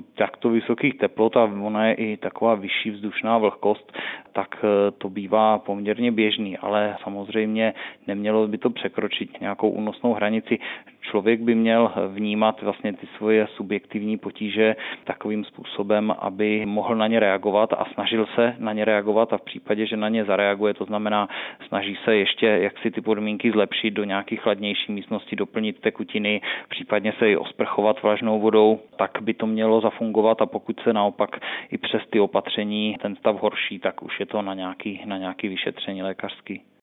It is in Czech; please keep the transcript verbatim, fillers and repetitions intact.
takto vysokých teplot a ona je i taková vyšší vzdušná vlhkost, tak to bývá poměrně běžný, ale samozřejmě nemělo by to překročit nějakou únosnou hranici. Člověk by měl vnímat vlastně ty svoje subjektivní potíže takovým způsobem, aby mohl na ně reagovat a snažil se na ně reagovat a v případě, že na ně zareaguje, to znamená snaží se ještě jak si ty podmínky zlepšit, do nějakých chladnější místnosti doplnit tekutiny, případně se i osprchovat vlažnou vodou, tak by to mělo zafungovat a pokud se naopak i přes ty opatření ten stav horší, tak už je to na nějaký, na nějaký vyšetření lékařský.